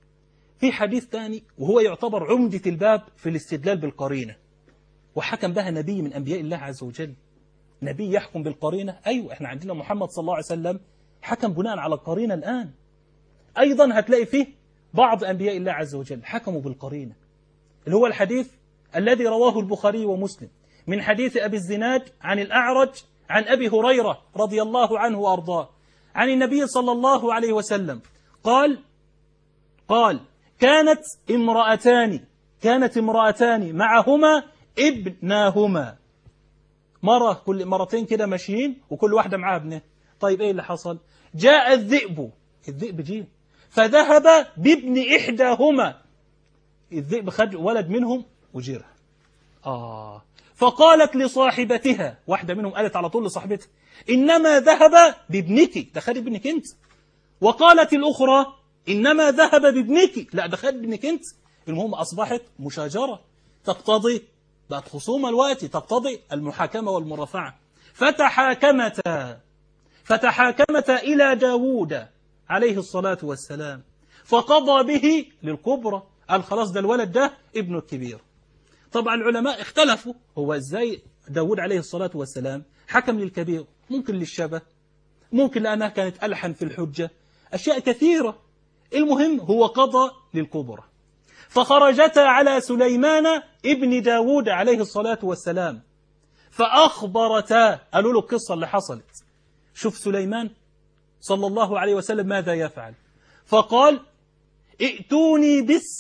في حديث تاني وهو يعتبر عمدة الباب في الاستدلال بالقرينة، وحكم بها نبي من أنبياء الله عز وجل. نبي يحكم بالقرينة؟ أيوة، احنا عندنا محمد صلى الله عليه وسلم حكم بناء على القرينة الآن. أيضا هتلاقي فيه بعض أنبياء الله عز وجل حكموا بالقرينة، اللي هو الحديث الذي رواه البخاري ومسلم من حديث أبي الزناد عن الأعرج عن أبي هريرة رضي الله عنه وأرضاه عن النبي صلى الله عليه وسلم قال قال كانت امرأتان كانت امرأتان معهما ابناهما. مرة كل مرتين كده ماشيين وكل واحدة معها ابنه. طيب ايه اللي حصل؟ جاء الذئب الذئب جه فذهب بابن إحداهما. الذئب خد ولد منهم وجره. آه فقالت لصاحبتها، واحدة منهم قالت على طول لصاحبتها إنما ذهب بابنك، ده خد ابنك انت. وقالت الأخرى إنما ذهب بابنك، لا ده خد ابنك انت. المهم أصبحت مشاجرة تقتضي بقت خصومة الوقت تقتضي المحاكمة والمرافعة. فتحاكمتا فتحاكمتا إلى داود عليه الصلاة والسلام فقضى به للكبرى. قال خلاص ده الولد ده ابنه الكبير. طبعا العلماء اختلفوا هو ازاي داود عليه الصلاة والسلام حكم للكبير، ممكن للشبه، ممكن لأنها كانت ألحن في الحجة، أشياء كثيرة. المهم هو قضى للكبرى. فخرجتا على سليمان ابن داود عليه الصلاة والسلام فأخبرتا، قالوا له القصة اللي حصلت. شوف سليمان صلى الله عليه وسلم ماذا يفعل. فقال ائتوني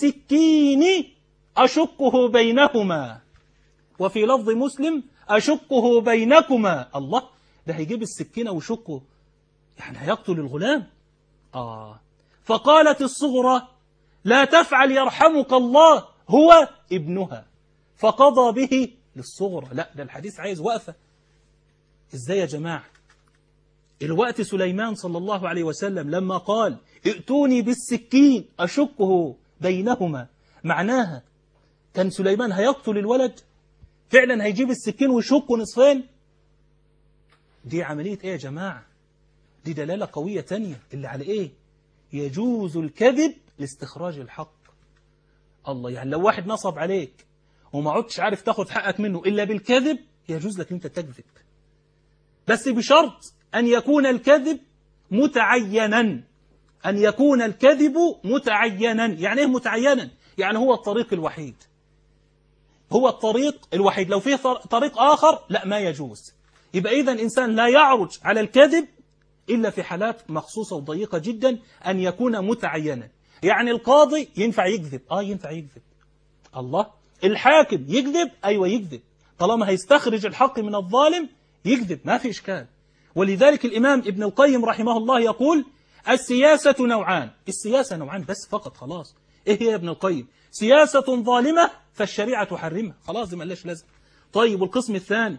بالسكين أشقه بينهما، وفي لفظ مسلم أشقه بينكما. الله، ده هيجيب السكينة وشقه، يعني هيقتل الغلام. آه فقالت الصغرى لا تفعل يرحمك الله هو ابنها، فقضى به للصغرى. لا ده الحديث عايز وقفة. ازاي يا جماعة؟ الوقت سليمان صلى الله عليه وسلم لما قال ائتوني بالسكين أشقه بينهما، معناها كان سليمان هيقتل الولد فعلا، هيجيب السكين ويشقه نصفين. دي عملية ايه يا جماعة؟ دي دلالة قوية تانية اللي على ايه؟ يجوز الكذب لاستخراج الحق. الله، يعني لو واحد نصب عليك وما عدتش عارف تاخد حقك منه إلا بالكذب يجوز لك انت تكذب، بس بشرط أن يكون الكذب متعينا. أن يكون الكذب متعينا. يعني ايه متعينا؟ يعني هو الطريق الوحيد، هو الطريق الوحيد. لو فيه طريق آخر لا ما يجوز. يبقى إذا الإنسان لا يعرج على الكذب إلا في حالات مخصوصة وضيقة جدا، أن يكون متعينا. يعني القاضي ينفع يكذب، آه ينفع يكذب. الله، الحاكم يكذب، أيوة يكذب، طالما هيستخرج الحق من الظالم يكذب، ما في إشكال. ولذلك الإمام ابن القيم رحمه الله يقول السياسة نوعان. السياسة نوعان بس فقط، خلاص. إيه هي يا ابن القيم؟ سياسة ظالمة فالشريعة تحرمها، خلاص دي ملاش لازم. طيب والقسم الثاني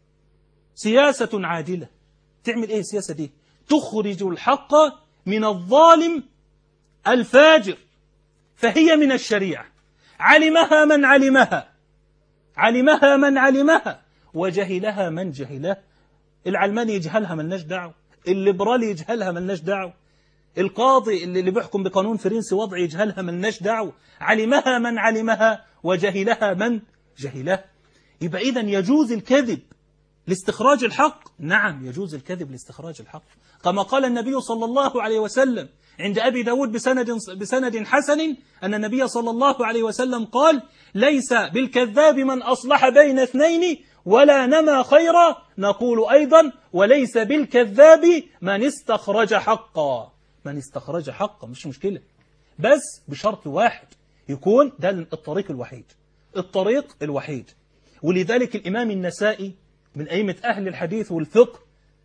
سياسة عادلة. تعمل إيه السياسة دي؟ تخرج الحق من الظالم الفاجر، فهي من الشريعة، علمها من علمها علمها من علمها وجهلها من جهلها. العلماني يجهلها ملناش دعوة، الليبرالي يجهلها ملناش دعوة، القاضي اللي بيحكم بقانون فرنسي وضع يجهلها ملناش دعوة، علمها من علمها وجهلها من جهلها. يبقى إذن يجوز الكذب لاستخراج الحق؟ نعم يجوز الكذب لاستخراج الحق، كما قال النبي صلى الله عليه وسلم عند أبي داود بسند, بسند حسن أن النبي صلى الله عليه وسلم قال: ليس بالكذاب من أصلح بين اثنين ولا نمى خيرا. نقول أيضا: وليس بالكذاب من استخرج حقا. من استخرج حقا مش مشكلة، بس بشرط واحد، يكون ده الطريق الوحيد، الطريق الوحيد. ولذلك الإمام النسائي من أئمة أهل الحديث والفقه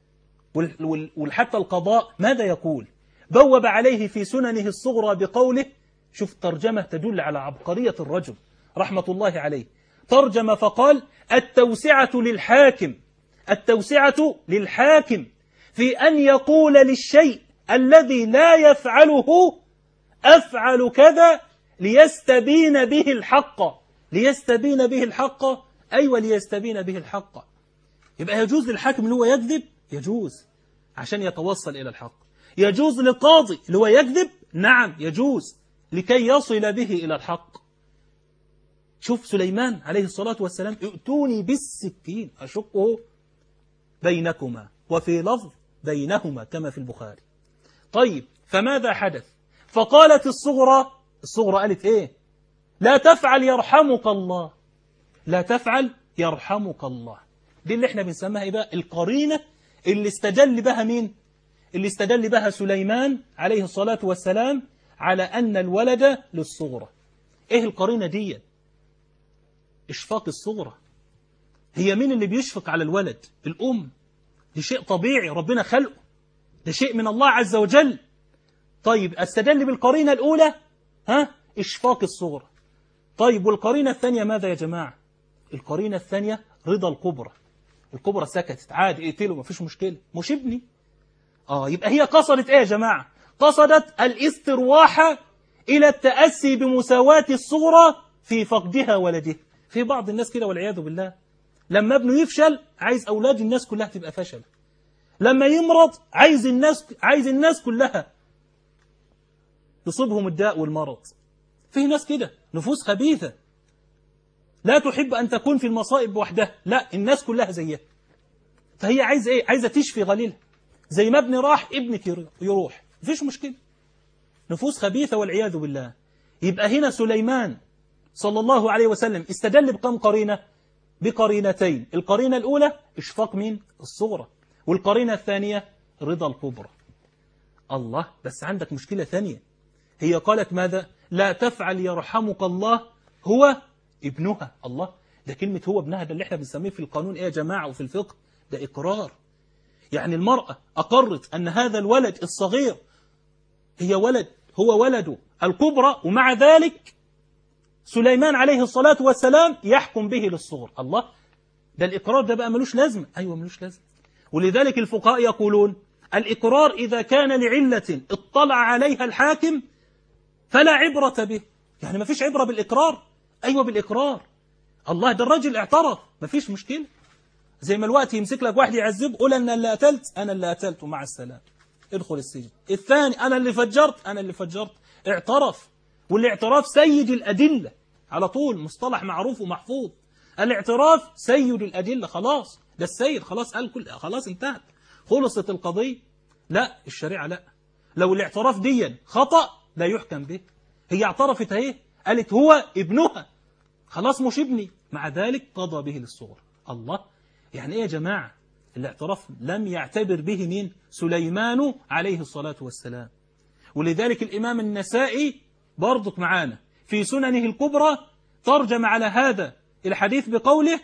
وحتى القضاء ماذا يقول؟ بوب عليه في سننه الصغرى بقوله، شوف ترجمة تدل على عبقرية الرجل رحمة الله عليه، ترجم فقال: التوسعة للحاكم التوسعة للحاكم في أن يقول للشيء الذي لا يفعله أفعل كذا ليستبين به الحق. ليستبين به الحق، أيوة ليستبين به الحق. يبقى يجوز للحاكم اللي هو يكذب، يجوز عشان يتوصل إلى الحق. يجوز للقاضي اللي هو يكذب، نعم يجوز لكي يصل به إلى الحق. شوف سليمان عليه الصلاة والسلام: ائتوني بالسكين أشقه بينكما، وفي لفظ بينهما كما في البخاري. طيب فماذا حدث؟ فقالت الصغرى الصغرى قالت إيه؟ لا تفعل يرحمك الله، لا تفعل يرحمك الله. دي اللي احنا بنسميها إيه بقى؟ القرينة اللي استدل بها مين؟ اللي استدل بها سليمان عليه الصلاة والسلام على أن الولد للصغرى. إيه القرينة دي؟ إشفاق الصغرى. هي مين اللي بيشفق على الولد؟ الأم. ده شيء طبيعي ربنا خلقه، ده شيء من الله عز وجل. طيب استدل بالقرينة الأولى، ها، إشفاق الصغرى. طيب والقرينة الثانية ماذا يا جماعة؟ القرينة الثانية رضا الكبرى. الكبرى سكتت، عادي اقتله مفيش مشكلة، مش ابني. آه يبقى هي قصدت إيه يا جماعة؟ قصدت الاسترواح إلى التأسي بمساواة الصغرى في فقدها ولده. في بعض الناس كده والعياذ بالله، لما ابنه يفشل عايز أولاد الناس كلها تبقى فشل، لما يمرض عايز الناس عايز الناس كلها يصيبهم الداء والمرض. في ناس كده نفوس خبيثة لا تحب أن تكون في المصائب وحدها، لا الناس كلها زيها. فهي عايزة إيه؟ عايزة تشفي غليلها، زي ما ابني راح ابنك يروح، مفيش مشكلة. نفوس خبيثة والعياذ بالله. يبقى هنا سليمان صلى الله عليه وسلم استدل بكم قرينة؟ بقرينتين. القرينة الأولى إشفاق مين؟ الصغرى. والقرينة الثانية رضا الكبرى. الله، بس عندك مشكلة ثانية. هي قالت ماذا؟ لا تفعل يرحمك الله، هو ابنها. الله، ده كلمة هو ابنها ده اللي احنا بنسميه في القانون ايه يا جماعة وفي الفقه؟ ده إقرار. يعني المرأة أقرت أن هذا الولد الصغير هي ولد هو ولده الكبرى، ومع ذلك سليمان عليه الصلاة والسلام يحكم به للصغر. الله، ده الإقرار ده بقى ملوش لازمة. أيوة ملوش لازمة. ولذلك الفقهاء يقولون الإقرار إذا كان لعلة اطلع عليها الحاكم فلا عبرة به. يعني ما فيش عبرة بالإقرار. أيوة بالإقرار. الله، ده الرجل اعترف، ما فيش مشكلة. زي ما الوقت يمسك لك واحد يعذب، قول أنا اللي قتلت، أنا اللي قتلت ومع السلام، ادخل السجن. الثاني أنا اللي فجرت، أنا اللي فجرت، اعترف. والاعتراف سيد الأدلة على طول، مصطلح معروف ومحفوظ. الاعتراف سيد الأدلة، خلاص ده السيد، خلاص قال كل خلاص انتهت، خلصت القضية. لا، الشريعة لا. لو الاعتراف دي خطأ لا يحكم به. هي اعترفت اهي، قالت هو ابنها، خلاص مش ابني، مع ذلك قضى به للصغر. الله، يعني ايه يا جماعة؟ الاعتراف لم يعتبر به مين؟ سليمان عليه الصلاة والسلام. ولذلك الإمام النسائي برضك معانا في سننه الكبرى ترجم على هذا الحديث بقوله،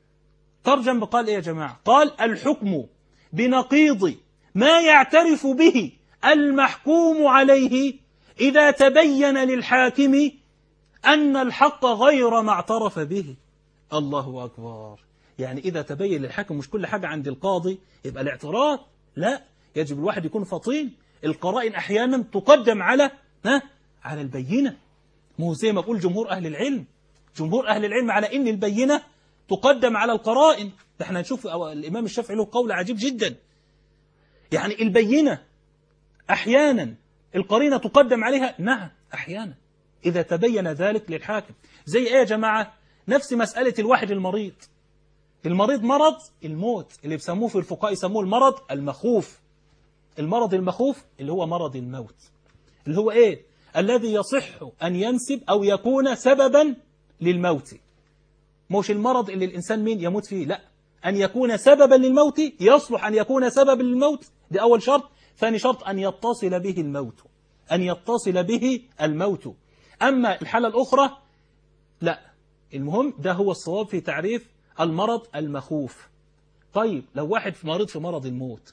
ترجم بقال ايه يا جماعة؟ قال الحكم بنقيض ما يعترف به المحكوم عليه إذا تبين للحاكم أن الحق غير ما اعترف به. الله أكبر. يعني إذا تبين للحاكم، مش كل حاجة عند القاضي يبقى الاعتراف، لا، يجب الواحد يكون فطين. القرائن أحيانا تقدم على ها على البينة. مو زي ما بقول جمهور أهل العلم، جمهور أهل العلم على إن البينة تقدم على القرائن. ده احنا نشوف الإمام الشافعي له قول عجيب جدا. يعني البينة أحيانا القرينة تقدم عليها؟ نعم أحيانا إذا تبين ذلك للحاكم. زي إيه يا جماعة؟ نفس مسألة الواحد المريض. المريض مرض الموت اللي بيسموه في الفقهاء يسموه المرض المخوف. المرض المخوف اللي هو مرض الموت، اللي هو إيه؟ الذي يصح أن ينسب أو يكون سببا للموت. مش المرض اللي الإنسان مين يموت فيه، لا، أن يكون سببا للموت. يصلح أن يكون سببا للموت، ده أول شرط. ثاني شرط أن يتصل به الموت، أن يتصل به الموت. أما الحالة الأخرى لا. المهم ده هو الصواب في تعريف المرض المخوف. طيب لو واحد مريض في مرض الموت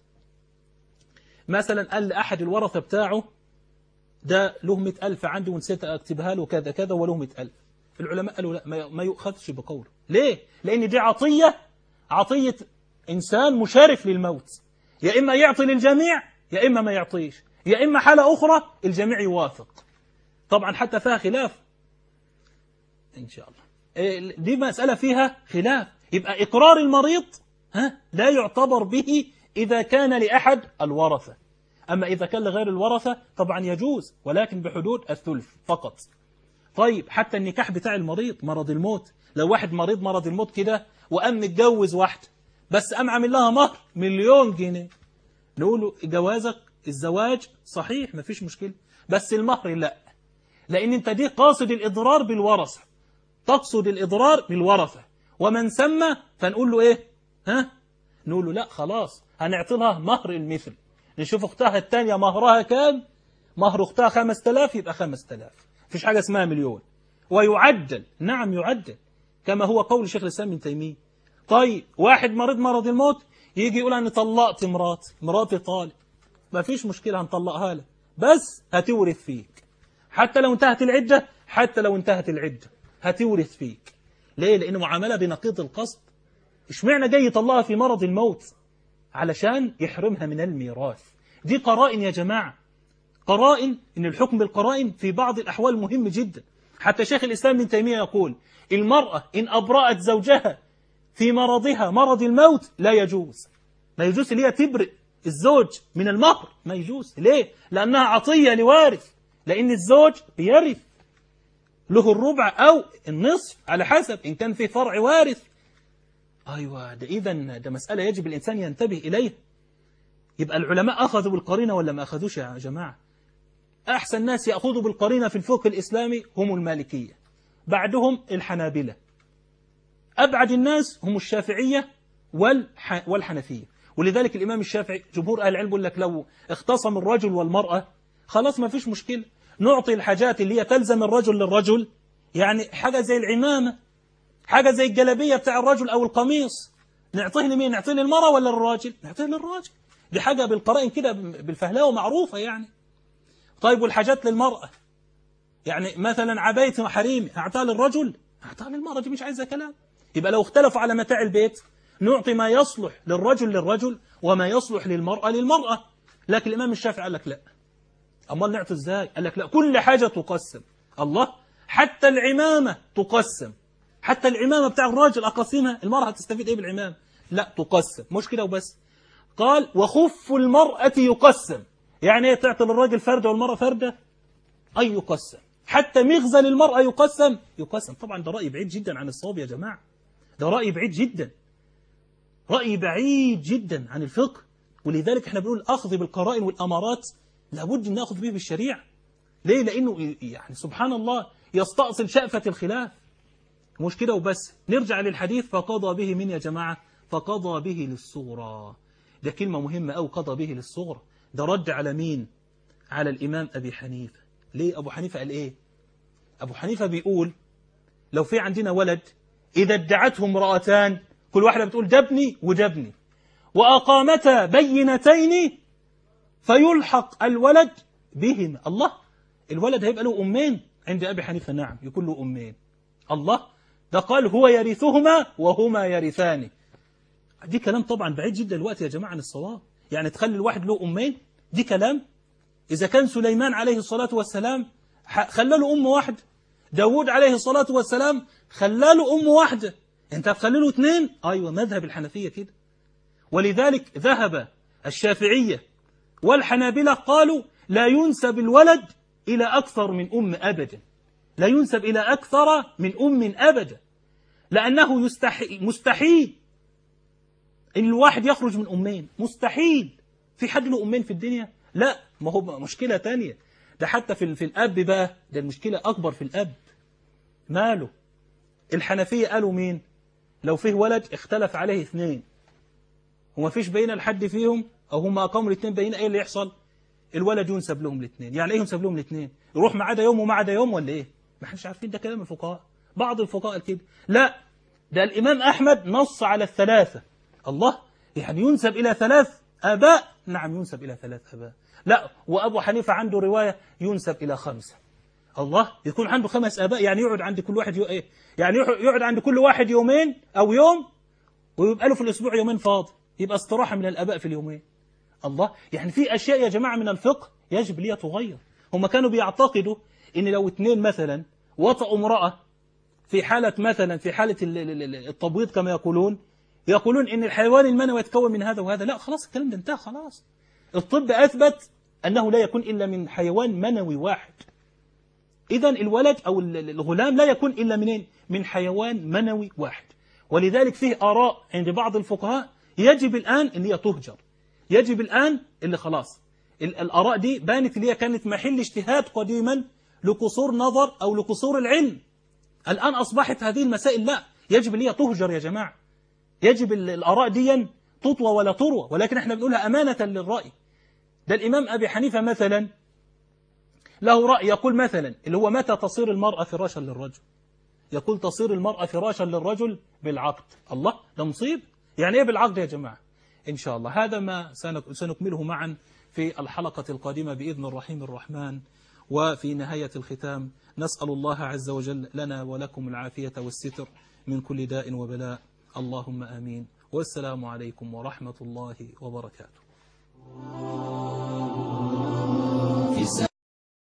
مثلا، قال لأحد الورثة بتاعه ده له مئة ألف عنده ونسيت أكتبها له كذا كذا وله مئة ألف، العلماء قالوا لا، ما يؤخذش بقوله. ليه؟ لأن دي عطية، عطية إنسان مشارف للموت، يا إما يعطي للجميع يا إما ما يعطيش، يا إما حالة أخرى الجميع يوافق. طبعا حتى فيها خلاف إن شاء الله، دي مسألة فيها خلاف. يبقى إقرار المريض ها لا يعتبر به إذا كان لأحد الورثة، أما إذا كان لغير الورثة طبعا يجوز، ولكن بحدود الثلث فقط. طيب حتى النكاح بتاع المريض مرض الموت، لو واحد مريض مرض الموت كده وقام متجوز واحدة بس قام عامل لها مهر مليون جنيه، نقول له جوازك الزواج صحيح مفيش مشكلة، بس المهر لا، لأن أنت دي قاصد الإضرار بالورثة، تقصد الإضرار بالورثة، ومن ثم فنقول له إيه؟ ها؟ نقول له لا خلاص هنعطي لها مهر المثل. نشوف أختها الثانية مهرها كام، مهر أختها خمسة آلاف يبقى خمسة آلاف، مفيش حاجة اسمها مليون. ويعدل، نعم يعدل كما هو قول شيخ الإسلام ابن تيمية. طيب واحد مريض مرض الموت يجي يقول أنا طلقت مراتي، مراتي طالق، مفيش مشكلة هنطلقها لك بس هتورث فيك، حتى لو انتهت العدة، حتى لو انتهت العدة هتورث فيك. ليه؟ لأنه معاملة بنقيض القصد. اشمعنى جاي يطلقها في مرض الموت؟ علشان يحرمها من الميراث. دي قرائن يا جماعة، قرائن. إن الحكم بالقرائن في بعض الأحوال مهم جدا. حتى شيخ الإسلام ابن تيمية يقول المرأة إن أبرأت زوجها في مرضها مرض الموت لا يجوز، ما يجوز اللي هي تبرئ الزوج من المهر، ما يجوز. ليه؟ لأنها عطية لوارث، لأن الزوج بيرث له الربع أو النصف على حسب إن كان في فرع وارث. أيوة، ده إذن ده مسألة يجب الإنسان ينتبه إليها. يبقى العلماء أخذوا بالقرينة ولا ما أخذوش يا جماعة؟ أحسن ناس يأخذوا بالقرينة في الفقه الإسلامي هم المالكية، بعدهم الحنابلة، أبعد الناس هم الشافعية والح... والحنفية. ولذلك الإمام الشافعي جمهور أهل العلم يقول لك لو اختصم الرجل والمرأة خلاص ما فيش مشكلة، نعطي الحاجات اللي هي تلزم الرجل للرجل، يعني حاجة زي العمامة، حاجة زي الجلبية بتاع الرجل أو القميص، نعطيه لمين؟ نعطيه للمرأة ولا للراجل؟ نعطيه للراجل. دي حاجة بالقرائن كده بالفهلاوة معروفة يعني. طيب والحاجات للمرأة، يعني مثلا عباية حريمي أعطاها للرجل؟ أعطاها للمرأة، دي مش عايزة كلام. يبقى لو اختلفوا على متاع البيت نعطي ما يصلح للرجل للرجل وما يصلح للمرأة للمرأة. لكن الإمام الشافعي قال لك لا. أمال نعطي إزاي؟ قال لك لا، كل حاجة تقسم. الله، حتى العمامة تقسم، حتى العمامة بتاع الراجل أقسمها، المرأة هتستفيد إيه بالعمامة؟ لا تقسم. مش كده وبس، قال وخف المرأة يقسم، يعني ايه؟ تعطي للراجل فردة والمرأة فردة؟ أي يقسم. حتى مخزن المرأة يقسم، يقسم. طبعا ده رأي بعيد جدا عن الصواب يا جماعة، ده رأي بعيد جدا، رأي بعيد جدا عن الفقه. ولذلك احنا بنقول الأخذ بالقرائن والأمارات لابد أن نأخذ به بالشريعة. ليه؟ لأنه يعني سبحان الله يستأصل شأفة الخلاف. مش كده وبس، نرجع للحديث فقضى به من يا جماعة، فقضى به للصغرى. ده كلمة مهمة أو قضى به للصغرى، ده رد على مين؟ على الإمام أبي حنيفة. ليه؟ أبو حنيفة قال إيه؟ أبو حنيفة بيقول لو في عندنا ولد إذا ادعته امرأتان، كل واحدة بتقول جبني وجبني، وأقامتا بينتين فيلحق الولد بهما. الله، الولد هيبقى له أمين عند أبي حنيفة؟ نعم، يكون له أمين. الله، ده قال هو يرثهما وهما يرثان. دي كلام طبعا بعيد جدا الوقت يا جماعة عن الصواب. يعني تخلي الواحد له أمين؟ دي كلام. إذا كان سليمان عليه الصلاة والسلام خلى له أم واحدة، داود عليه الصلاة والسلام خلى له أم واحدة، أنت هتخلي له اثنين؟ أيوة، مذهب الحنفية كده. ولذلك ذهب الشافعية والحنابلة قالوا لا ينسب الولد إلى أكثر من أم أبدا، لا ينسب إلى أكثر من أم أبدا، لأنه يستحيل مستحيل إن الواحد يخرج من أمين، مستحيل. في حد له أمين في الدنيا؟ لا، ما هو مشكلة تانية. ده حتى في, في الأب بقى، ده المشكلة أكبر في الأب. ماله؟ الحنفية قالوا مين؟ لو فيه ولد اختلف عليه اثنين وما فيش بين الحد فيهم، أو هم أقاموا الاثنين بين، إيه اللي يحصل؟ الولد ينسب لهم الاثنين. يعني إيه ينسب لهم الاثنين؟ يروح ما عدا يوم وما عدا يوم ولا إيه؟ ما احناش عارفين، ده كلام الفقهاء. بعض الفقهاء كده. لا، ده الإمام أحمد نص على الثلاثة. الله، يعني ينسب إلى ثلاث آباء؟ نعم، ينسب إلى ثلاث آباء. لا، وأبو حنيفة عنده رواية ينسب إلى خمسة. الله، يكون عنده خمس آباء، يعني يقعد عند كل واحد يو... إيه؟ يعني يقعد عند كل واحد يومين أو يوم، ويبقى له في الأسبوع يومين فاضي، يبقى استراحة من الآباء في اليومين. الله، يعني في أشياء يا جماعة من الفقه يجب ليها تغير. هم كانوا بيعتقدوا إن لو اثنين مثلا وطأوا امرأة في حالة مثلا في حالة التبويض كما يقولون، يقولون إن الحيوان المنوي يتكون من هذا وهذا. لا، خلاص الكلام ده انتهى خلاص. الطب أثبت أنه لا يكون إلا من حيوان منوي واحد. إذا الولد أو الغلام لا يكون إلا منين؟ من حيوان منوي واحد. ولذلك فيه آراء عند بعض الفقهاء يجب الآن اللي هي تهجر، يجب الآن اللي خلاص الآراء دي بانت اللي هي كانت محل اجتهاد قديما لقصور نظر أو لقصور العلم. الآن أصبحت هذه المسائل لا، يجب اللي هي تهجر يا جماعة. يجب الآراء دي تطوى ولا تروى، ولكن احنا بنقولها أمانة للرأي. ده الإمام أبي حنيفة مثلا له رأي يقول مثلا اللي هو متى تصير المرأة فراشا للرجل؟ يقول تصير المرأة فراشا للرجل بالعقد. الله، ده مصيب. يعني ايه بالعقد يا جماعة؟ إن شاء الله هذا ما سنكمله معا في الحلقة القادمة بإذن الرحيم الرحمن. وفي نهاية الختام نسأل الله عز وجل لنا ولكم العافية والستر من كل داء وبلاء، اللهم آمين. والسلام عليكم ورحمة الله وبركاته.